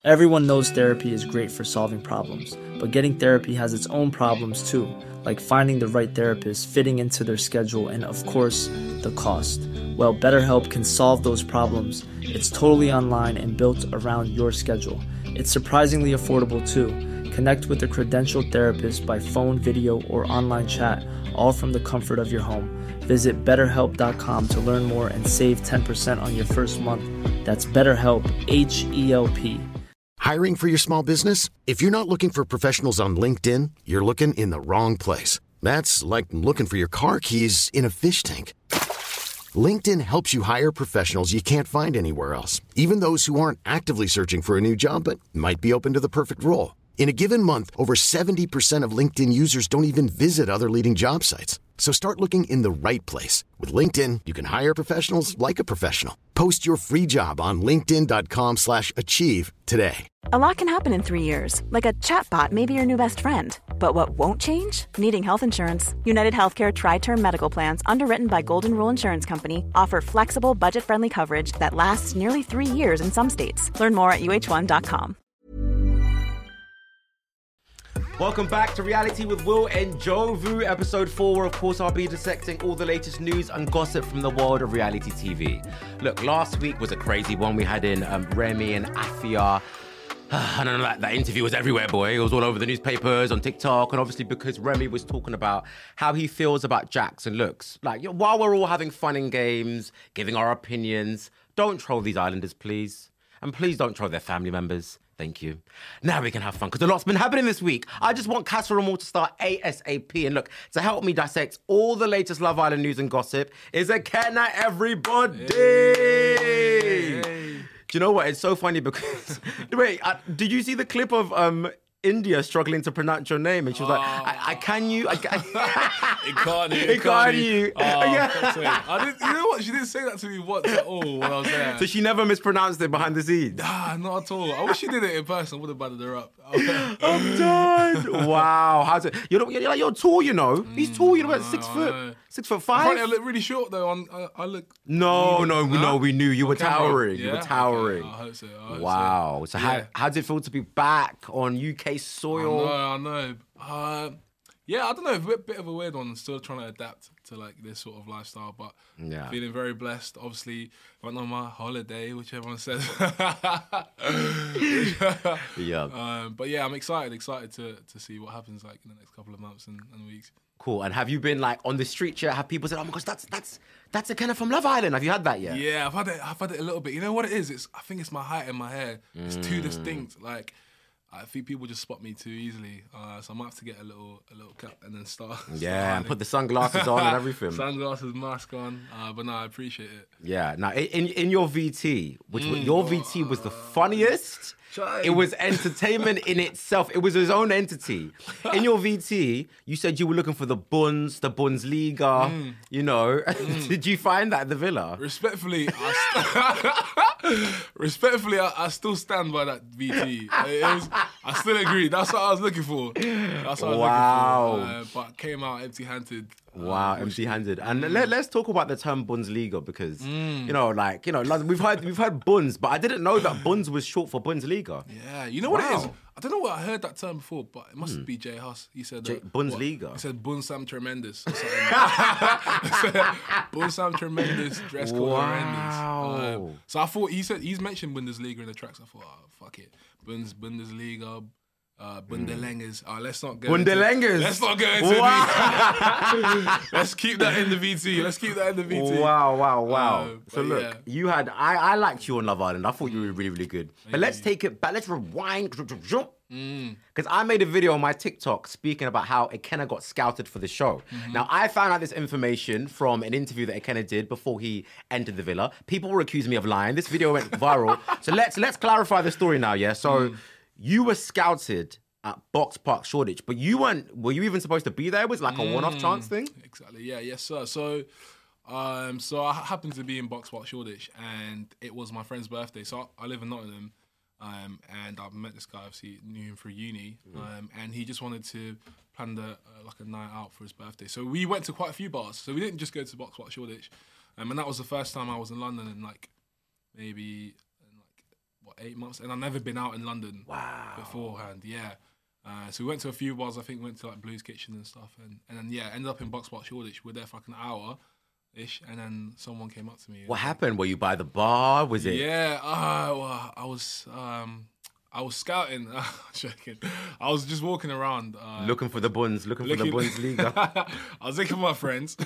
Everyone knows therapy is great for solving problems, but getting therapy has its own problems too, like finding the right therapist, fitting into their schedule, and of course, the cost. Well, BetterHelp can solve those problems. It's totally online and built around your schedule. It's surprisingly affordable too. Connect with a credentialed therapist by phone, video, or online chat, all from the comfort of your home. Visit BetterHelp.com to learn more and save 10% on your first month. That's BetterHelp, H-E-L-P. Hiring for your small business? If you're not looking for professionals on LinkedIn, you're looking in the wrong place. That's like looking for your car keys in a fish tank. LinkedIn helps you hire professionals you can't find anywhere else, even those who aren't actively searching for a new job but might be open to the perfect role. In a given month, over 70% of LinkedIn users don't even visit other leading job sites. So start looking in the right place. With LinkedIn, you can hire professionals like a professional. Post your free job on linkedin.com/achieve today. A lot can happen in 3 years, like a chatbot may be your new best friend. But what won't change? Needing health insurance. United Healthcare Tri-Term Medical Plans, underwritten by Golden Rule Insurance Company, offer flexible, budget-friendly coverage that lasts nearly 3 years in some states. Learn more at uh1.com. Welcome back to Reality with Will and Jovu, episode 4, where of course I'll be dissecting all the latest news and gossip from the world of reality TV. Look, last week was a crazy one. We had in Remy and Afia. I don't know, that interview was everywhere, boy. It was all over the newspapers, on TikTok, and obviously because Remy was talking about how he feels about Jackson looks. Like, while we're all having fun and games, giving our opinions, don't troll these islanders, please. And please don't troll their family members. Thank you. Now we can have fun, because a lot's been happening this week. I just want Casa Amor to start ASAP. And look, to help me dissect all the latest Love Island news and gossip is Ekena, everybody! Hey. Do you know what? It's so funny because... Wait, did you see the clip of India struggling to pronounce your name? And she was like, I can you? I can... It can't you. I didn't, you know what? She didn't say that to me once at all when I was there. So she never mispronounced it behind the scenes? Nah, not at all. I wish she did it in person. I would have battered her up. I'm done. Wow. How's it? You're tall, you know. He's tall, you know, about 6 foot. 6'5". I look really short though. I look. No, we knew you were towering. Yeah? You were towering. Okay. I hope so. Wow. So how does it feel to be back on UK soil? I know. Yeah, I don't know. A bit of a weird one. Still trying to adapt to like this sort of lifestyle, but feeling very blessed. Obviously, went on my holiday, which everyone says. Yeah. But yeah, I'm excited to see what happens like in the next couple of months and weeks. Cool. And have you been like on the street yet? Have people said, "Oh my gosh, that's Ekena from Love Island"? Have you had that yet? Yeah, I've had it a little bit. You know what it is? I think it's my height and my hair. It's too distinct. Like, I think people just spot me too easily, so I might have to get a little cap and then start. Yeah, and put the sunglasses on and everything. Sunglasses, mask on, but no, I appreciate it. Yeah. Now, in your VT, your VT was the funniest. It was entertainment in itself. It was his own entity. In your VT, you said you were looking for the Bundesliga. You know, did you find that at the Villa? Respectfully, I still stand by that VT. I still agree. That's what I was looking for. But came out empty-handed. Wow, empty-handed. And let's talk about the term Bundesliga because we've heard Bunds, but I didn't know that Bunds was short for Bundesliga. Yeah, you know what it is? I don't know what I heard that term before, but it must be Jay Huss. He said Bundesliga. He said Bunsam Tremendous. Bunsam Tremendous, dress code horrendous. So I thought he's mentioned Bundesliga in the tracks. I thought, fuck it, Bundesliga. Bundelengers. Let's not go. Bundelengers. Let's not go into it. Let's keep that in the VT. Wow. So look, you had I liked you on Love Island. I thought you were really, really good. But let's take it back. Let's rewind. Because I made a video on my TikTok speaking about how Ekena got scouted for the show. Now, I found out this information from an interview that Ekena did before he entered the Villa. People were accusing me of lying. This video went viral. So let's clarify the story now, yeah? So you were scouted at Box Park Shoreditch, but were you even supposed to be there? It was like a one-off chance thing? Exactly, yeah, yes, sir. So I happened to be in Box Park Shoreditch, and it was my friend's birthday. So I live in Nottingham, and I met this guy, obviously knew him through uni, and he just wanted to plan a night out for his birthday. So we went to quite a few bars. So we didn't just go to Box Park Shoreditch, and that was the first time I was in London in maybe 8 months, and I've never been out in London beforehand. Yeah. So we went to a few bars. I think we went to like Blues Kitchen and stuff, and then ended up in Box Park Shoreditch. We were there for like an hour ish, and then someone came up to me. What happened? Were you by the bar? Was it? Yeah, well, I was scouting. Joking. I was just walking around, looking for the buns, looking for the Bundesliga. I was looking for my friends.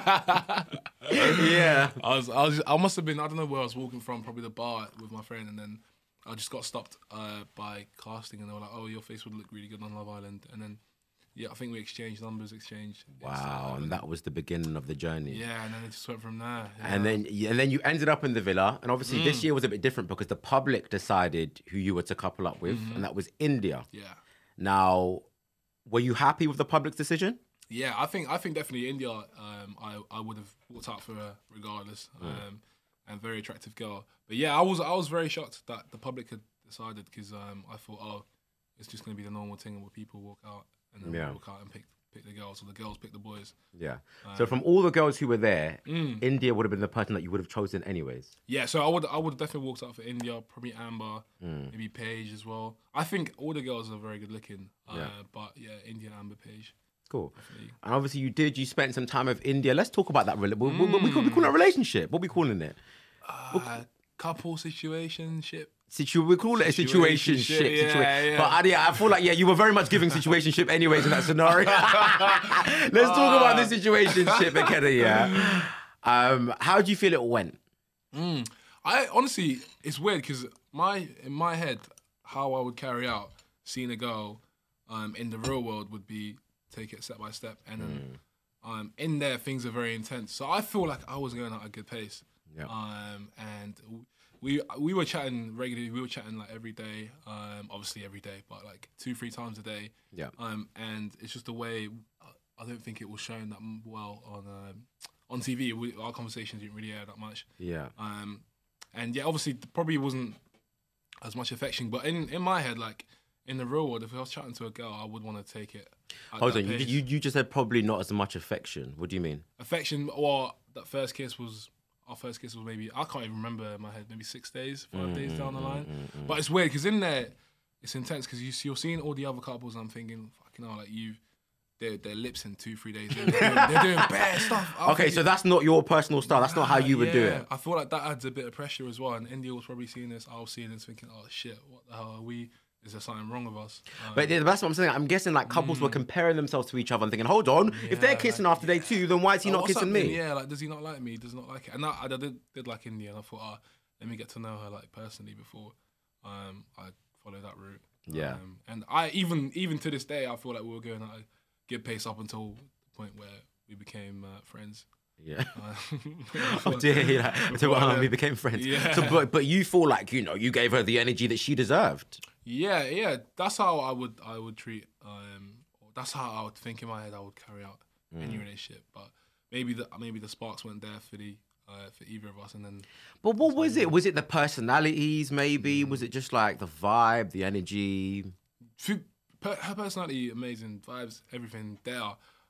Yeah. I must have been. I don't know where I was walking from. Probably the bar with my friend, and then I just got stopped by casting, and they were like, "Oh, your face would look really good on Love Island." And then, I think we exchanged numbers. Wow, and that was the beginning of the journey. Yeah, and then it just went from there. Yeah. And then you ended up in the villa, and obviously this year was a bit different because the public decided who you were to couple up with, and that was India. Yeah. Now, were you happy with the public's decision? Yeah, I think definitely India. I would have walked out for her regardless. And very attractive girl. But yeah, I was very shocked that the public had decided, because I thought, oh, it's just going to be the normal thing where people walk out and then walk out and pick the girls, or the girls pick the boys. Yeah. So from all the girls who were there, India would have been the person that you would have chosen anyways. Yeah. So I would have definitely walked out for India, probably Amber, maybe Paige as well. I think all the girls are very good looking. But yeah, India, Amber, Paige. Cool. Definitely. And obviously you spent some time with India. Let's talk about that. We call it a relationship. What are we calling it? Couple situationship. We call it a situationship. Yeah. But I feel like you were very much giving situationship anyways in that scenario. Let's talk about the situationship, McKenna. Yeah. How do you feel it went? I honestly, it's weird because in my head, how I would carry out seeing a girl in the real world would be take it step by step, and then in there things are very intense. So I feel like I was going at a good pace. Yeah. And we were chatting regularly. We were chatting like every day. Obviously every day, but like 2-3 times a day. Yeah. And it's just the way. I don't think it was shown that well on TV. Our conversations didn't really air that much. Yeah. And yeah, obviously probably wasn't as much affection, but in my head, like in the real world, if I was chatting to a girl, I would want to take it. Hold on, you just said probably not as much affection. What do you mean? Affection, or that first kiss was. Our first kiss was maybe, I can't even remember in my head, maybe 6 days, 5 days down the line. But it's weird because in there, it's intense because you're seeing all the other couples and I'm thinking, fucking hell, like their lips in 2-3 days. They're doing bad stuff. Okay, so that's not your personal style. That's not how you would do it. I feel like that adds a bit of pressure as well. And India was probably seeing this. I was seeing this thinking, oh shit, what the hell are we? Is there something wrong with us? But that's what I'm saying. I'm guessing like couples were comparing themselves to each other and thinking, hold on, if they're kissing after day 2, then why is he not kissing me? Yeah, like does he not like me? Does he not like it? And I did like India, and I thought, let me get to know her like personally before I follow that route. Yeah. And I even to this day, I feel like we were going at a good pace up until the point where we became friends. Yeah. Oh dear, we became friends. Yeah. So, but you feel like you gave her the energy that she deserved. Yeah. That's how I would treat. That's how I would think in my head. I would carry out any relationship. But maybe the sparks weren't there for either of us. And then. But what was it? Was it the personalities? Maybe was it just like the vibe, the energy? Her personality, amazing vibes, everything there.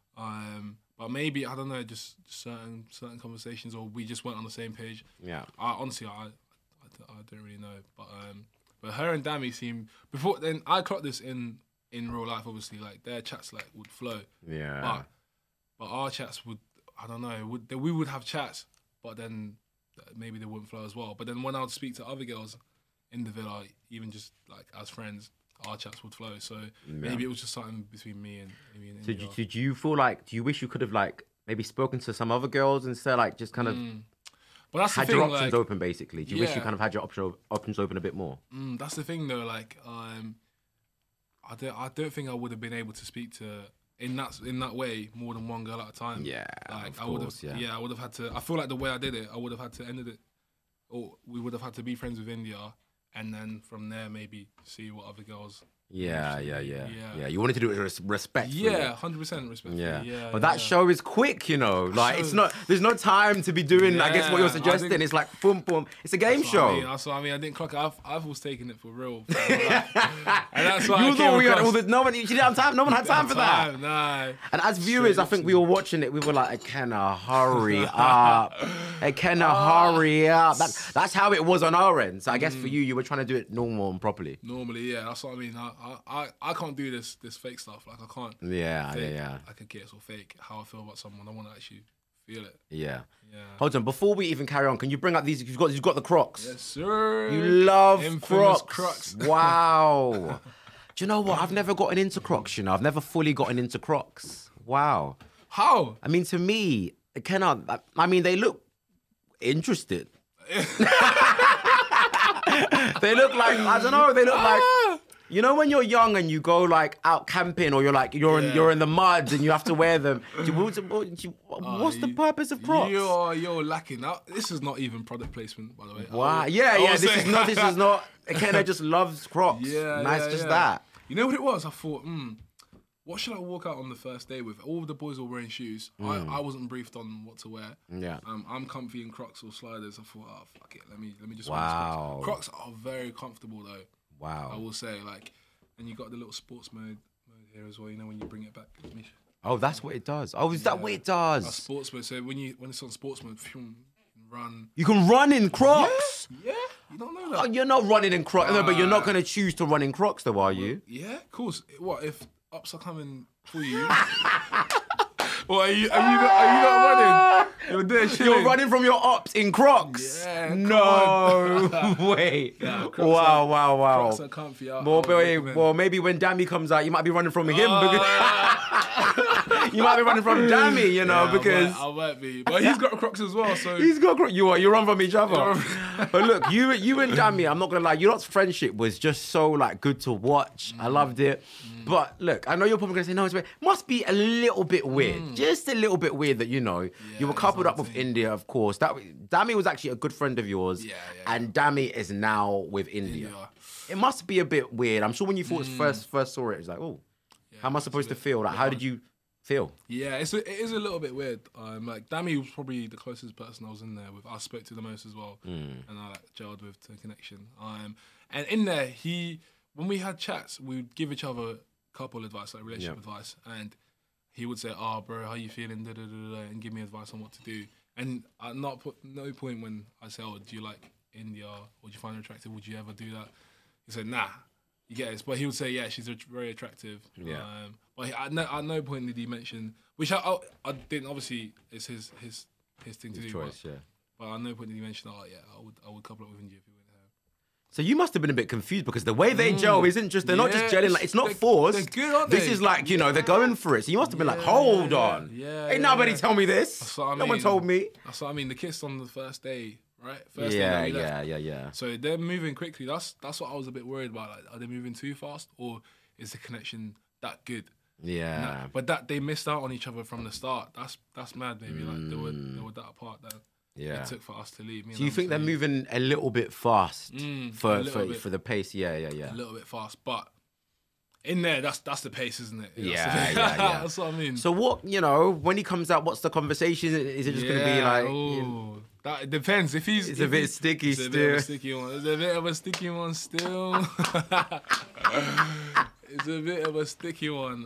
But maybe, I don't know, just certain conversations, or we just weren't on the same page. Yeah. Honestly, I don't really know. But her and Dami seem, before then, I clocked this in real life, obviously, like their chats like would flow. Yeah. But our chats would, I don't know, we would have chats, but then maybe they wouldn't flow as well. But then when I would speak to other girls in the villa, even just like as friends, our chats would flow. So maybe it was just something between me and India. So did you feel like, do you wish you could have like maybe spoken to some other girls instead, like just kind of but that's had the thing, your options like, open basically? Do you wish you kind of had your options open a bit more? That's the thing though, like I don't think I would have been able to speak to in that way more than one girl at a time. Yeah, like of course, I would have had to. I feel like the way I did it, I would have had to end it, or we would have had to be friends with India, and then from there maybe see what other girls Yeah. You wanted to do it with respect. Yeah, 100% respect. Yeah. But that show is quick, you know. Like it's not. There's no time to be doing. I guess what you're suggesting. It's like boom, boom. It's a game show. That's what I mean. I didn't clock it. I've always taken it for real. And that's why you thought we had all the. No one. You didn't have time. No one had time for that. No. And as viewers, I think we were watching it. We were like, "Kenna, hurry up! Kenna, hurry up!" That's how it was on our end. So I guess for you were trying to do it normal and properly. Normally, yeah. That's what I mean. I can't do this fake stuff. Like I can't. Yeah. I could get so fake how I feel about someone. I want to actually feel it. Yeah. Hold on. Before we even carry on, can you bring up these? You've got the Crocs. Yes, sir. You love Infamous Crocs. Wow. Do you know what? I've never gotten into Crocs. You know, I've never fully gotten into Crocs. Wow. How? I mean, to me, I mean, they look interested. They look like, I don't know, they look like, you know when you're young and you go like out camping or you're in the mud and you have to wear them. What's the purpose of Crocs? You're lacking. Now, this is not even product placement, by the way. Wow. This is not, Kenna just loves Crocs. Just that. You know what it was? I thought, what should I walk out on the first day with? All of the boys were wearing shoes. I wasn't briefed on what to wear. Yeah. I'm comfy in Crocs or sliders. I thought, oh, fuck it. Let me just wear these Crocs. Crocs are very comfortable though. Wow. I will say, and you got the little sports mode here as well, you know, when you bring it back. Oh, that's what it does. Oh, is that what it does? Sports mode. So when it's on sports mode, you can run. You can run in Crocs? Yeah. You don't know that. Oh, you're not running in Crocs. No, but you're not going to choose to run in Crocs though, are you? Yeah, of course. What, if ups are coming for you? What, are you not running? You're running from your ops in Crocs? Yeah, no way. Yeah, wow. Crocs are comfy. Well, maybe when Dammy comes out, you might be running from him. You might be running from Dammy, you know, because... I might be. But he's got Crocs as well, so... He's got Crocs. You run from each other. But look, you and Dammy, I'm not going to lie, your lot's friendship was just so, like, good to watch. I loved it. But look, I know you're probably going to say, no, it's weird. Must be a little bit weird. Just a little bit weird that, you know, you were coupled up with India, of course. Dammy was actually a good friend of yours. And Dammy is now with India. It must be a bit weird. I'm sure when you first saw it, it was like, oh, how am I supposed to feel? Like, how did you feel? Yeah, it is a little bit weird. Like Dammy was probably the closest person I was in there with. I spoke to the most as well, and I gelled with the connection. And in there, when we had chats, we would give each other couple advice, like relationship advice, and he would say, "Oh, bro, how you feeling?" And give me advice on what to do. And at no point when I say, "Oh, do you like India? Or do you find her attractive? Would you ever do that?" He said, "Nah." You get it, but he would say, "Yeah, she's very attractive." Yeah. But at no point did he mention, which I didn't. Obviously, it's his thing to do. Choice, but at no point did he mention, "Oh, yeah, I would couple up with India if you went there." So you must have been a bit confused because the way they gel isn't just they're not just gelling, like it's not forced. They're good, aren't they? This is like, you know, they're going for it. So you must have been like, hold on. Ain't nobody tell me this. No one told me. That's what I mean. The kiss on the first day, right? Yeah. So they're moving quickly. That's what I was a bit worried about. Like, are they moving too fast, or is the connection that good? Yeah. But that they missed out on each other from the start. That's mad. Maybe like they were that apart that it took for us to leave. Do you think they're moving a little bit fast for the pace? Yeah. A little bit fast, but in there, that's the pace, isn't it? Yeah. That's what I mean. So what, you know, when he comes out, what's the conversation? Is it just going to be like? That depends. It's a bit sticky still. It's a bit of a sticky one still. It's a bit of a sticky one.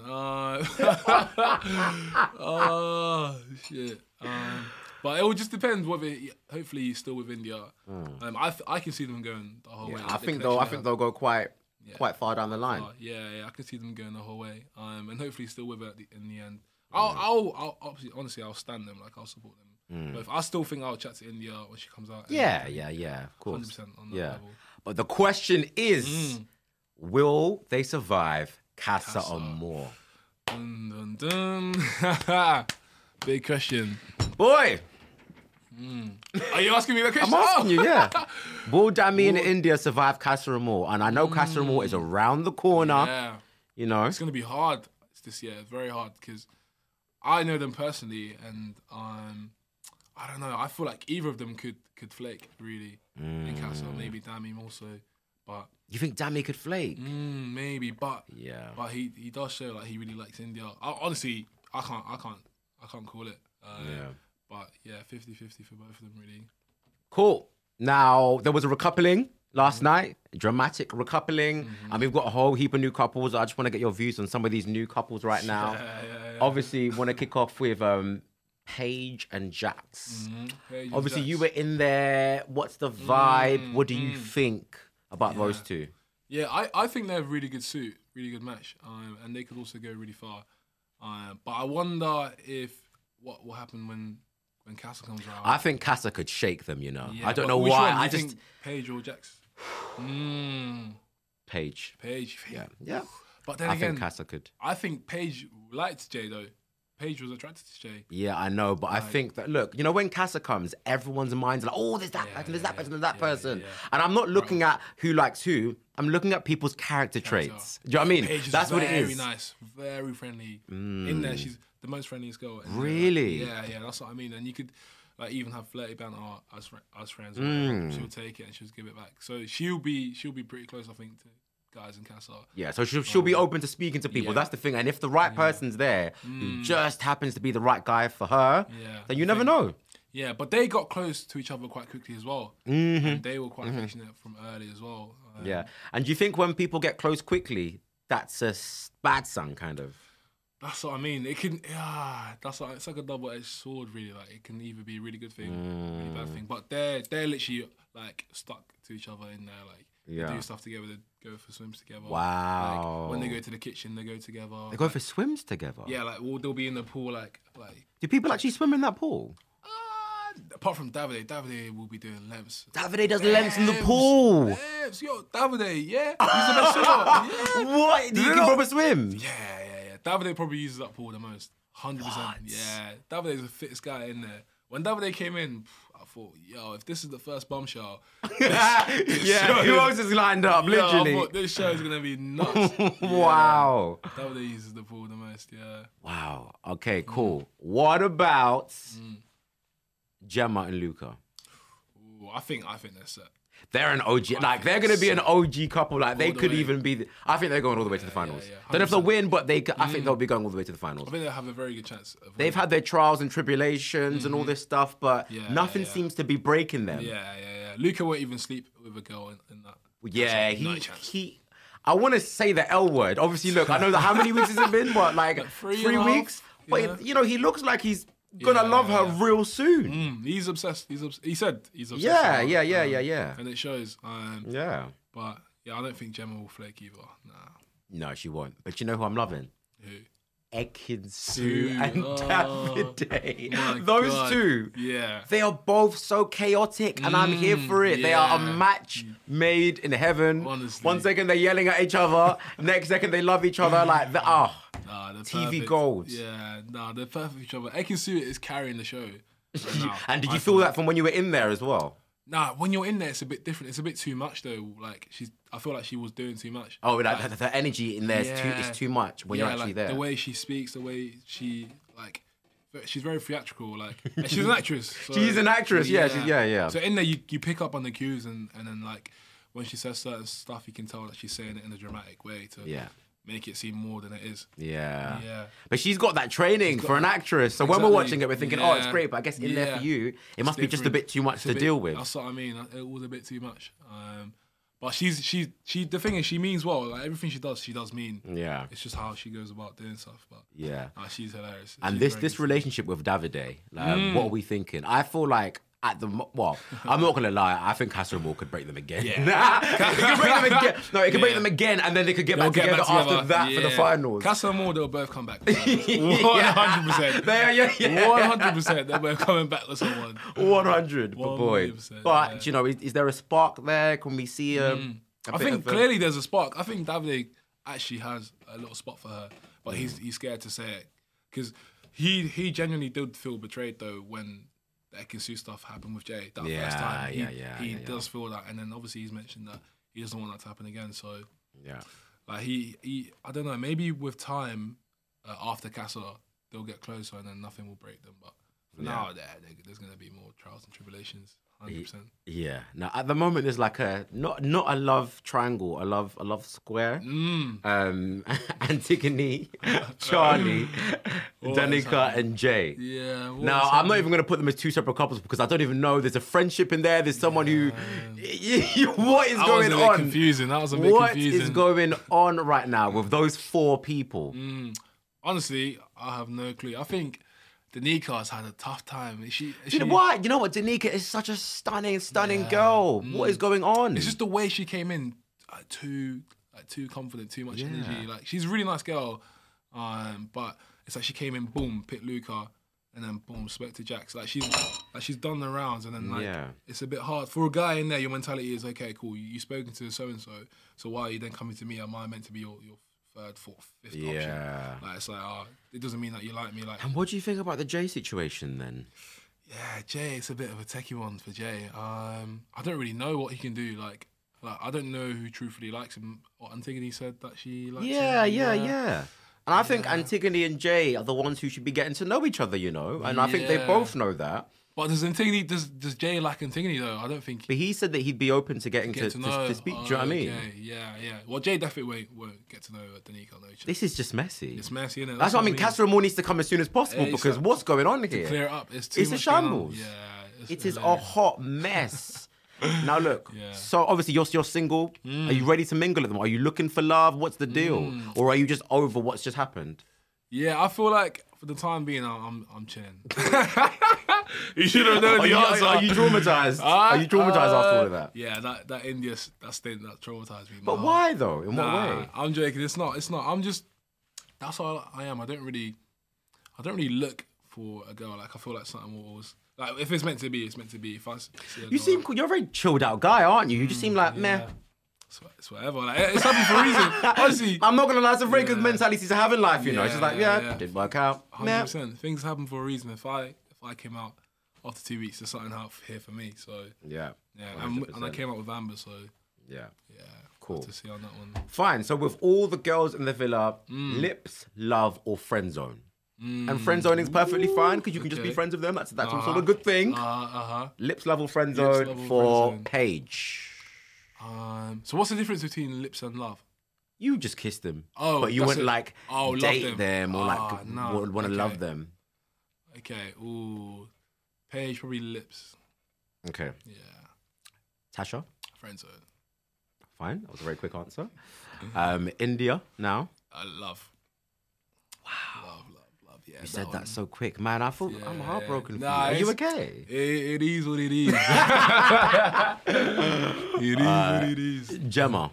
Oh shit. But it will just depend whether, hopefully, he's still with India. I can see them going the whole way. I think they'll go quite far down the line. I can see them going the whole way. And hopefully, he's still with it in the end. I'll honestly, I'll stand them. Like, I'll support them. But if I still think I'll chat to India when she comes out. Yeah, of course. 100% on that level. But the question is, will they survive Casa Amor? Dun, dun, dun. Big question. Boy! Are you asking me that question? I'm asking you, yeah. Will Dammy in India survive Casa Amor? And I know Casa Amor is around the corner. Yeah. You know? It's going to be hard this year. Very hard because I know them personally and I don't know. I feel like either of them could flake, really, in Casa. Maybe Dammy more so. But You think Dami could flake? Maybe, but Yeah. but he does show like he really likes India. Honestly, I can't call it. Yeah. But yeah, 50-50 for both of them really. Cool. Now, there was a recoupling last night, dramatic recoupling, and we've got a whole heap of new couples. I just want to get your views on some of these new couples right now. Yeah. Obviously, want to kick off with Paige and Jax. Paige and Obviously, Jax. you were in there. What's the vibe? What do you think about those two? Yeah, I think they're a really good suit, really good match, and they could also go really far. But I wonder if what will happen when Casa comes around. I think Casa could shake them, Yeah, I don't but know which why. one? I Do you just... think Paige or Jax. Paige. Paige. Yeah. But then I again, think Casa could. I think Paige liked Jay though. Paige was attracted to Jay. Yeah, I know, but I think that, look, when Casa comes, everyone's mind's like, oh, there's that person, there's that person, there's that person. And I'm not looking at who likes who. I'm looking at people's character traits. Do you know what I mean? Paige is That's what it is. Very nice, very friendly. In there, she's the most friendliest girl. And, Really? Yeah, that's what I mean. And you could like even have flirty banter as friends. Or whatever. She'll take it and she'll give it back. So she'll be pretty close, I think, to guys in Casa. Yeah, so she'll be open to speaking to people. Yeah. That's the thing. And if the right person's there, who just happens to be the right guy for her, then you never know. Yeah, but they got close to each other quite quickly as well. And they were quite affectionate from early as well. Yeah. And do you think when people get close quickly, that's a bad sign, kind of? That's what I mean. It can, it's like a double-edged sword, really. Like it can either be a really good thing, really bad thing. But they're literally like stuck to each other in there. Like they do stuff together. They go for swims together. Wow. Like when they go to the kitchen, they go together. They go for swims together? Yeah, like they'll be in the pool, like. Do people actually swim in that pool? Apart from Davide will be doing lengths. Davide does lengths in the pool. Lengths, yo, Davide, yeah, he's the best swimmer. Yeah. What? You can proper swim? Yeah. Davide probably uses that pool the most. 100%. Yeah. Davide's the fittest guy in there. When Davide came in, I thought, yo, if this is the first bombshell. Who else is lined up, literally? I thought this show is going to be nuts. Wow. Davide uses the pool the most, yeah. Wow. Okay, cool. What about Gemma and Luca? Ooh, I think they're set. They're an OG. Like, they're going to be an OG couple. Like, they could even be... I think they're going all the way to the finals. Don't know if they'll win, but I think they'll be going all the way to the finals. I think they'll have a very good chance. They've had their trials and tribulations and all this stuff, but nothing seems to be breaking them. Yeah. Luca won't even sleep with a girl in that. Yeah, no chance. I want to say the L word. Obviously, look, I know that how many weeks has it been? What, like 3 weeks? But, he looks like he's gonna love her real soon. He's obsessed. He said he's obsessed. Yeah. And it shows. Yeah. But I don't think Gemma will flake either. Nah. No, she won't. But you know who I'm loving? Who? Ekin-Su and Davide. Those Those two. Yeah. They are both so chaotic, and I'm here for it. They are a match made in heaven. Honestly. 1 second they're yelling at each other, next second they love each other. Like, they're TV perfect. gold. Yeah, they're perfect for each other. Ekin-Su is carrying the show. Right now. And did you feel that from when you were in there as well? Nah, when you're in there, it's a bit different. It's a bit too much though. Like I feel like she was doing too much. Oh, the energy in there is too much when you're actually there. The way she speaks, the way she she's very theatrical. Like and she's an actress. So, she's an actress. Yeah. So in there, you pick up on the cues and then like when she says certain stuff, you can tell that she's saying it in a dramatic way to make it seem more than it is. Yeah. Yeah. But she's got that training for an actress. So when we're watching it, we're thinking, oh, it's great. But I guess in there for you, it must be just a bit too much to deal with. That's what I mean. It was a bit too much. But she the thing is, she means well. Like everything she does mean. Yeah. It's just how she goes about doing stuff. But she's hilarious. And this relationship with Davide, what are we thinking? I feel like I'm not gonna lie. I think Casa Amor could break them again. Yeah. It could break them again. No, it could break them again, and then they could get back together after that for the finals. Casa Amor, they'll both come back. 100%. 100%. They're both coming back to someone. 100, boy. But is there a spark there? Can we see I think clearly there's a spark. I think Davide actually has a little spot for her, but he's scared to say it because he genuinely did feel betrayed though when Ekin-Su stuff happened with Jay that first time. He does feel that, and then obviously he's mentioned that he doesn't want that to happen again. So like he I don't know. Maybe with time after Casa they'll get closer, and then nothing will break them. But for now, there's going to be more trials and tribulations. 100%. Yeah. Now at the moment there's like a not a love triangle, a love square. Antigone, Charlie, Danica, and Jay. Yeah. Now I'm not even gonna put them as two separate couples because I don't even know. There's a friendship in there. There's someone who. What is going on? That was a bit confusing. That was a bit confusing. What is going on right now with those 4 people? Honestly, I have no clue. I think Danica's had a tough time. You know what? Danica is such a stunning girl. What is going on? It's just the way she came in, too confident, too much energy. Like she's a really nice girl, but it's like she came in, boom, picked Luca, and then boom, spoke to Jax. Like she's done the rounds, and then it's a bit hard for a guy in there. Your mentality is okay, cool. You've spoken to so and so why are you then coming to me? Am I meant to be your third, fourth, fifth option? Like it's like, it doesn't mean that you like me. Like, and what do you think about the Jay situation then? Yeah, Jay, it's a bit of a techie one for Jay. I don't really know what he can do. Like I don't know who truthfully likes him. What Antigone said that she likes him. Yeah. And I think Antigone and Jay are the ones who should be getting to know each other, and I think they both know that. But does Jay like Antigone though? I don't think. But he said that he'd be open to getting to speak. Do you know what I mean? Yeah. Well, Jay definitely won't get to know Danica. This is just messy. It's messy, isn't it? That's what I mean. Casa Amor needs to come as soon as possible because what's going on here? Clear it up. It's a shambles. Yeah, it is a hot mess. Now look, so obviously you're single. Are you ready to mingle at them? Are you looking for love? What's the deal? Or are you just over what's just happened? Yeah, I feel like for the time being, I'm chilling. You should have known the answer. Are you traumatized? Are you traumatized after all of that? Yeah, that India stint that traumatized me. But why though? In what way? I'm joking. It's not. I'm just. That's all I am. I don't really look for a girl. Like I feel like something was. Like if it's meant to be, it's meant to be. If I see a you seem cool. You're a very chilled out guy, aren't you? You just seem like meh. It's whatever. Like, it's happening for a reason. Honestly, I'm not gonna lie. It's a very good mentality to have in life. It's just like didn't work out. 100%. Things happen for a reason. If I came out after 2 weeks, there's something out here for me. So yeah. And I came out with Amber. So yeah. Cool to see on that one. Fine. So with all the girls in the villa, lips, love, or friend zone. And friend zoning is perfectly fine because you can just be friends with them. That's also a good thing. Lips, love, or friend zone for Paige. So what's the difference between lips and love? You just kiss them. But you wouldn't date them or want to love them. Okay. Ooh. Paige, probably lips. Okay. Yeah. Tasha? Friend zone. Fine. That was a very quick answer. India now. Love. Wow. Love. Yeah, you said that so quick. Man, I thought I'm heartbroken for you. Are you okay? It is what it is. It is. Gemma.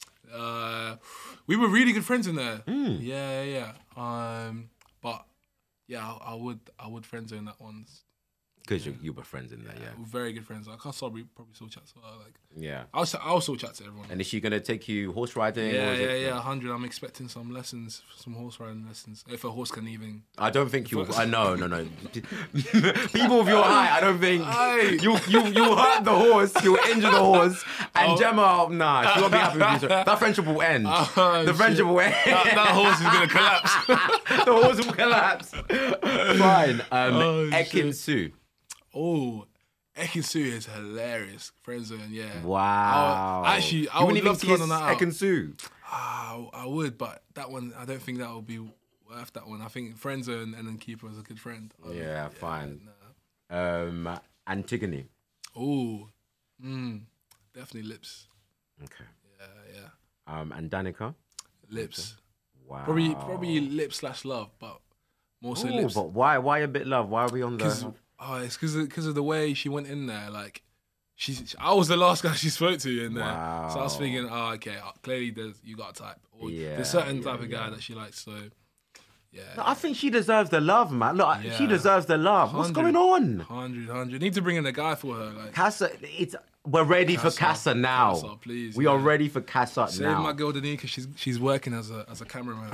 We were really good friends in there. Yeah. But yeah, I would friend zone that one. Because you were friends in there, We're very good friends. Like, I probably still chat to her. Like, yeah. I'll still chat to everyone. And is she going to take you horse riding? Yeah, 100. I'm expecting some lessons, some horse riding lessons. If a horse can even... I don't think you'll... No. People of your height, I don't think... You'll hurt the horse, you'll injure the horse, and Gemma, she won't be happy with you. So that friendship will end. The friendship will end. That horse is going to collapse. The horse will collapse. Fine. Ekin-Su. Oh, Ekin-Su is hilarious. Friendzone, yeah. Wow. I would love to run on that out. Ekin-Su? I would, but that one, I don't think that would be worth that one. I think friendzone and then keep her as a good friend. Fine. Antigone? Oh, definitely lips. Okay. Yeah. And Danica? Lips. Wow. Probably lips/love, but more so lips. But why a bit love? Why are we on the... it's because of the way she went in there. Like, I was the last guy she spoke to in there. Wow. So I was thinking, clearly you got a type. Or there's certain type of guy that she likes. So, yeah. No, I think she deserves the love, man. Look, she deserves the love. What's going on? 100. Need to bring in a guy for her. Like, Casa, we're ready for Casa now. Casa, please. We are ready for Casa now. Save my girl Danica. She's working as a cameraman.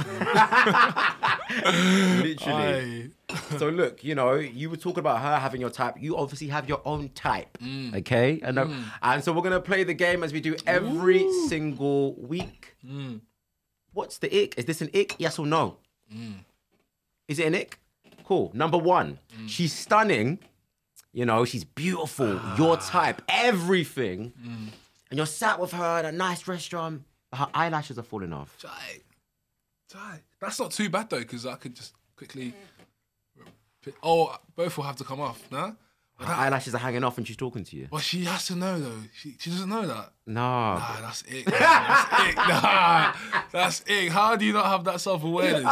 Literally. So look, you were talking about her having your type. You obviously have your own type, okay? And so we're gonna play the game as we do every single week. What's the ick? Is this an ick? Yes or no? Is it an ick? Cool. Number 1, she's stunning, You know, she's beautiful, your type, everything. And you're sat with her at a nice restaurant. Her eyelashes are falling off. Jai. That's not too bad though, because I could just quickly. Oh, both will have to come off, nah? Her eyelashes are hanging off and she's talking to you. Well, she has to know though. She doesn't know that. No. Nah, that's it. That's it. Nah, that's it. How do you not have that self-awareness?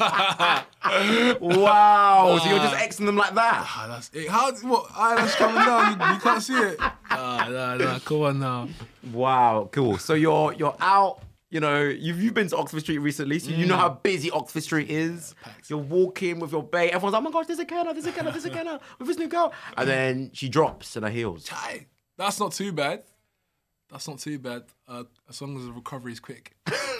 Wow. So you're just Xing them like that? Ah, that's it. What eyelash coming down? You can't see it. Nah. Come on now. Wow, cool. So you're out. You know, you've been to Oxford Street recently, so you know how busy Oxford Street is. You're walking with your bae. Everyone's like, oh my gosh, there's a Kenna with this new girl. And then she drops in her heels. Chai, that's not too bad. As long as the recovery is quick.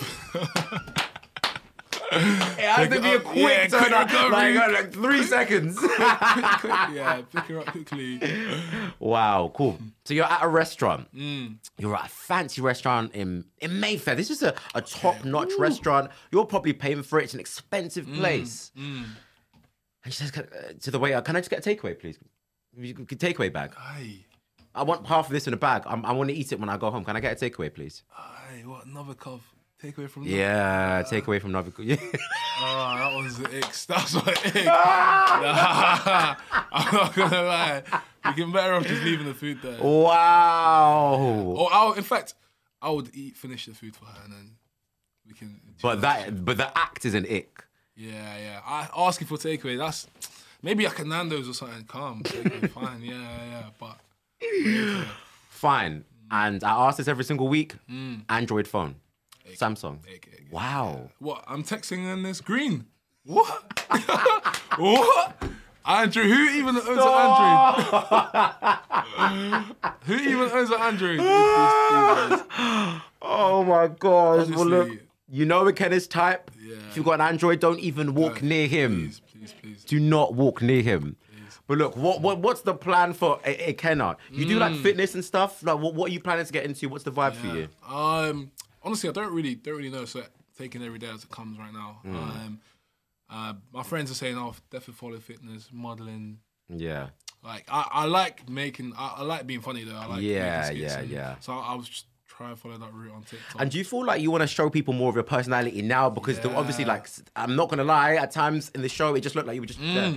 It has to be a quick turnaround, like 3 seconds. Pick her up quickly. Wow, cool. So you're at a restaurant. You're at a fancy restaurant in Mayfair. This is a top-notch restaurant. You're probably paying for it. It's an expensive place. And she says to the waiter, can I just get a takeaway, please? Takeaway bag. Aye. I want half of this in a bag. I want to eat it when I go home. Can I get a takeaway, please? Aye, what, Novikov? Takeaway from Yeah, takeaway from Novikov. Yeah. Oh, that was the ick. That's what ick. Nah, I'm not going to lie. You can better off just leaving the food there. Wow. Or I would finish the food for her and then we can... But the act is an ick. Yeah. Asking for takeaway, that's... Maybe like a Nando's or something, calm. Takeaway, fine, yeah. But... Fine. And I ask this every single week. Android phone. Samsung. Wow. Yeah. What? I'm texting on this green. What? What? Android? Who even owns an Android? Who even owns an Android? Oh my God. Honestly, well, look, you know Kenna's type. Yeah. If you've got an Android, don't even walk near him. Please. Do not walk near him. But look, what's the plan for Kenna? You do like fitness and stuff. Like, what are you planning to get into? What's the vibe for you? Honestly, I don't really know. So taking every day as it comes right now. My friends are saying, "Oh, definitely follow fitness, modeling." Yeah. Like I like making. I like being funny though. I like making skits. Yeah. So I was just trying to follow that route on TikTok. And do you feel like you want to show people more of your personality now? Because obviously, like, I'm not gonna lie, at times in the show, it just looked like you were just.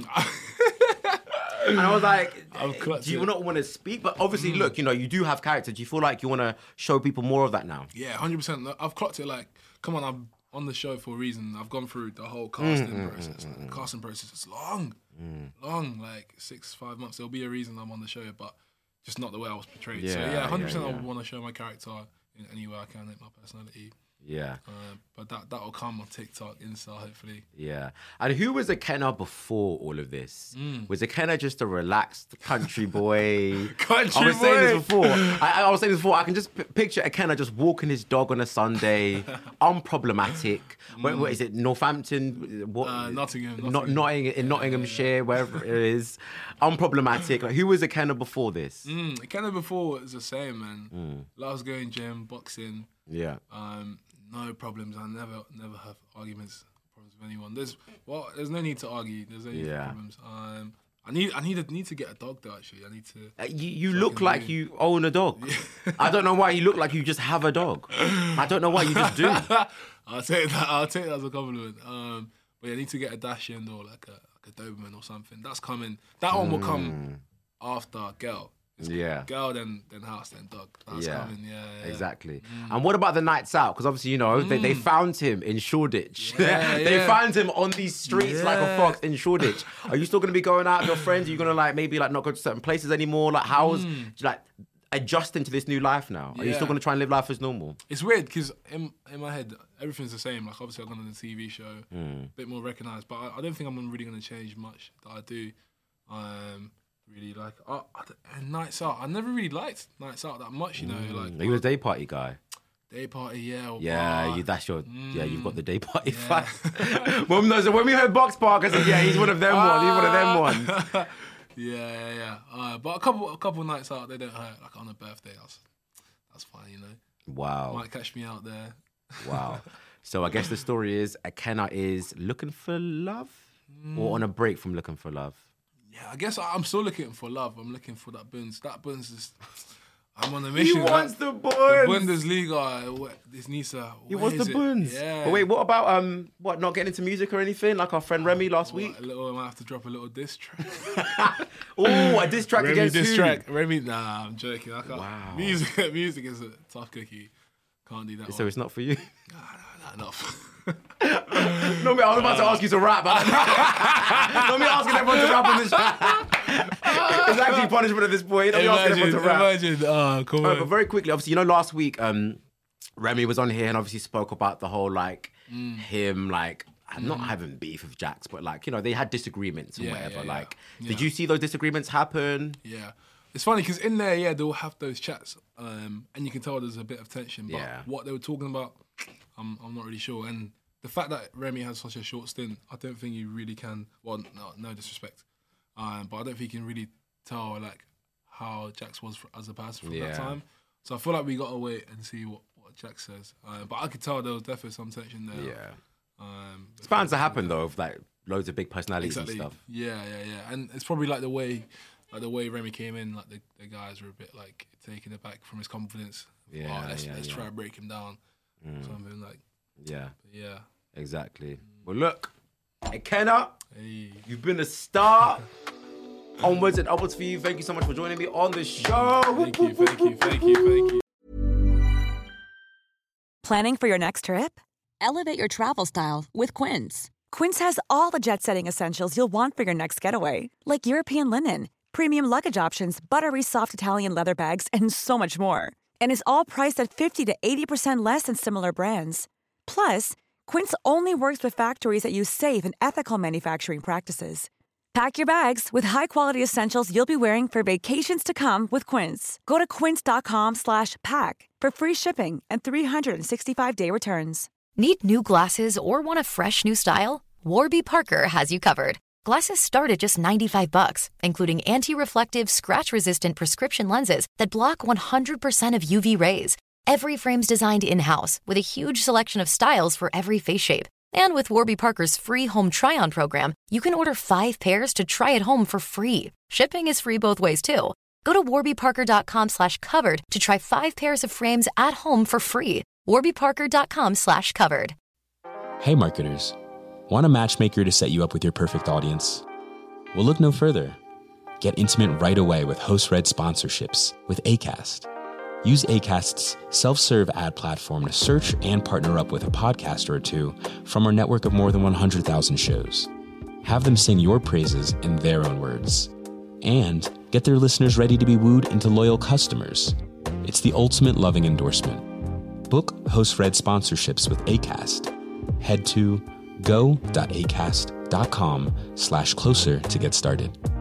And I was like, do you not want to speak? But obviously, look, you know, you do have character. Do you feel like you want to show people more of that now? Yeah, 100%. I've clocked it like, come on, I'm on the show for a reason. I've gone through the whole casting process. Like, the casting process is long, like 5 months. There'll be a reason I'm on the show, but just not the way I was portrayed. Yeah, so yeah, 100% yeah. I want to show my character in any way I can, my personality. Yeah. But that'll come on TikTok, Insta, hopefully. Yeah. And who was Kenna before all of this? Was Kenna just a relaxed country boy? Country I was boy. saying this before. I was saying this before. I can just picture Kenna just walking his dog on a Sunday, unproblematic. What is it? Northampton? What? Nottingham. In Nottinghamshire, wherever it is. Unproblematic. Like, who was Kenna before this? Kenna before is the same, man. Loves going gym, boxing. Yeah. No problems. I never have problems with anyone. There's no need to argue. There's no need for problems. I need to get a dog though. Actually, I need to. You look like you own a dog. I don't know why you look like you just have a dog. I don't know why you just do. I'll take that as a compliment. But I need to get a Dachshund or like a Doberman or something. That's coming. That one will come after Girl. Girl, then house, then dog. That's coming, yeah. Exactly. And what about the nights out? Because obviously, you know, they found him in Shoreditch. They found him on these streets like a fox in Shoreditch. Are you still going to be going out with your friends? Are you going to maybe not go to certain places anymore? Like, how's adjusting to this new life now? Are you still going to try and live life as normal? It's weird because in my head, everything's the same. Like, obviously, I've gone on the TV show, a bit more recognised, but I don't think I'm really going to change much that I do. Really like and nights out. I never really liked nights out that much, you know. Like, are you a day party guy? Day party, yeah. That's your you've got the day party vibe. When we heard Box Park, I said, he's one of them ones. He's one of them ones. Yeah. But a couple nights out, they don't hurt. Like on a birthday, that's fine, you know. Wow. Might catch me out there. Wow. So I guess the story is Kenna is looking for love or on a break from looking for love. Yeah, I guess I'm still looking for love. I'm looking for that Bundes. That Bundes is... I'm on a mission. He wants the Bundes. The Bundesliga. This needs to... He wants the Bundes. Yeah. But wait, what about not getting into music or anything? Like our friend Remy last week? I might have to drop a little diss track. Oh, a diss track Remy against diss who? track. Remy, nah, I'm joking. I can't. Wow. Music is a tough cookie. Can't do that So it's not for you? Nah, enough. No, I was about to ask you to rap. Not me asking everyone to rap on this track. It's actually punishment at this point. Not me asking everyone to rap. Imagine, come on. But very quickly, obviously, last week, Remy was on here and obviously spoke about the whole, him, not having beef with Jax, but, they had disagreements and whatever. Did you see those disagreements happen? Yeah. It's funny because in there, they'll have those chats and you can tell there's a bit of tension. But what they were talking about, I'm not really sure. And the fact that Remy has such a short stint, I don't think you really can, well, no disrespect, but I don't think you can really tell, how Jax was as a person from that time. So I feel like we got to wait and see what Jax says. But I could tell there was definitely some tension there. Yeah. It's bound to happen, though, of, loads of big personalities and stuff. Yeah. And it's probably the way Remy came in, the guys were a bit taken aback from his confidence. Yeah, let's try and break him down. Something Yeah. Yeah. Exactly. Well, look, Kenna, you've been a star. Onwards and upwards for you. Thank you so much for joining me on the show. Thank you. Planning for your next trip? Elevate your travel style with Quince. Quince has all the jet-setting essentials you'll want for your next getaway, like European linen, premium luggage options, buttery soft Italian leather bags, and so much more. And is all priced at 50 to 80% less than similar brands. Plus, Quince only works with factories that use safe and ethical manufacturing practices. Pack your bags with high-quality essentials you'll be wearing for vacations to come with Quince. Go to quince.com/pack for free shipping and 365-day returns. Need new glasses or want a fresh new style? Warby Parker has you covered. Glasses start at just $95, including anti-reflective, scratch-resistant prescription lenses that block 100% of UV rays. Every frame's designed in-house with a huge selection of styles for every face shape. And with Warby Parker's free home try-on program, you can order 5 pairs to try at home for free. Shipping is free both ways, too. Go to warbyparker.com/covered to try 5 pairs of frames at home for free. warbyparker.com/covered. Hey marketers, want a matchmaker to set you up with your perfect audience? Well, look no further. Get intimate right away with host-read sponsorships with Acast. Use Acast's self-serve ad platform to search and partner up with a podcaster or two from our network of more than 100,000 shows. Have them sing your praises in their own words. And get their listeners ready to be wooed into loyal customers. It's the ultimate loving endorsement. Book host-read sponsorships with Acast. Head to go.acast.com/closer to get started.